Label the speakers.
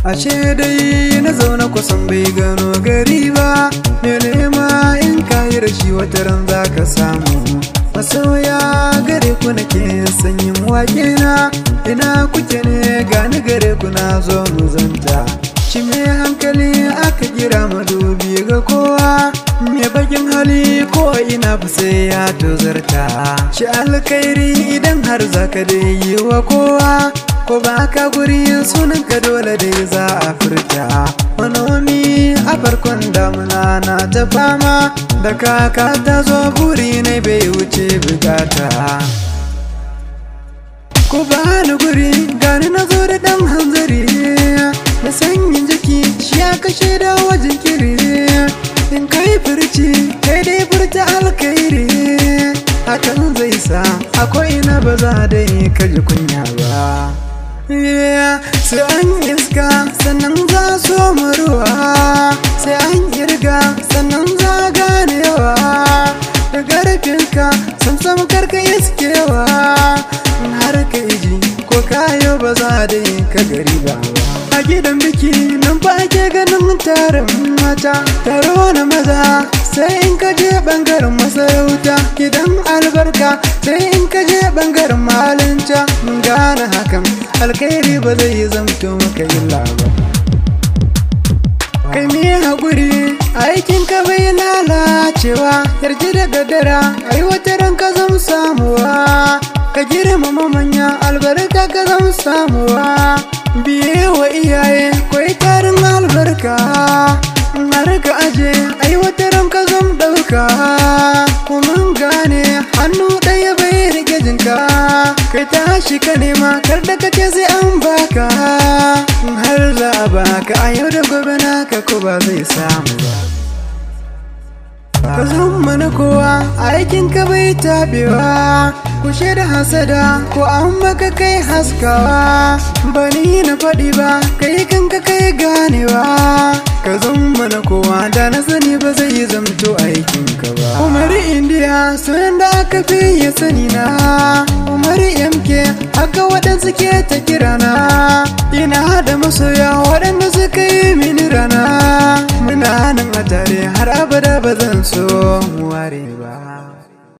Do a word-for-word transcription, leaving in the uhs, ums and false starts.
Speaker 1: ashe dai na zauna kusan bai gano gari ba. Me nema in ka yi rashi wata ran za ka samu. Masoya gare ku nake sanyin wake na, ina kuke ne gani gare ku na zo mu zanta. Shi me hankali aka kira madubi ga kowa, me bakin hali ko ina fa sai ya tozarta. Shi alkhairi idan har zaka dai yi wa kowa, ko ba ka guri sunan ka dole dai za a furta. Manomi a farkon damuna na ta fama, da kaka ta zo buri ne bai wuce bukata. Ku bani guri gani na zo da dan hanzari, da sanyin jiki shi ya kashe da wajen kiri. In kai furci kai dai furta alkhairi, hakan zai sa akwai na ba za dai kaji kunya ba. Sai an iska sannan za so maruwa, sai an irga sannan za ganewa. Da garfinka samsam karka iskewa, har ka iji ko kayo ba za da ka gari ba. A gidan biki nan ba ake ganin tarin mata, taro na maza sai in ka je bangaren masarauta. Gidan albarka sai in ka je bangaren malinta. Mun gane hakan alkhairi ba zai zamto maka illa ba. Kai me haƙuri aikin ka bai lalacewa, yarji da gadara ai wata ran ka zam samuwa. Ka girmama manya albarka ka zam samuwa, biye wa iyaye kwai tarin albarka. Har ka aje ai wata ran ka zam ɗauka, kuma gane hannu ɗaya bai rike jinka. Kai tashi ka nema kar da ka ce sai an baka, har za a baka a yau da gobe naka ko ba zai samu ba. Ka zama na kowa aikin ka bai tabewa, kushe da hasada ko an maka kai haskawa. Bani na faɗi ba kai kanka kai ganewa, ka zama na kowa da na sani ba zai zamto aikin ka ba. Umar Indiya sunan da aka fi ya sani na, Umar M K haka waɗansu ke ta kirana. Ina da masoya waɗanda suka yi mini rana, muna nan a tare har abada ba zan so mu ware ba.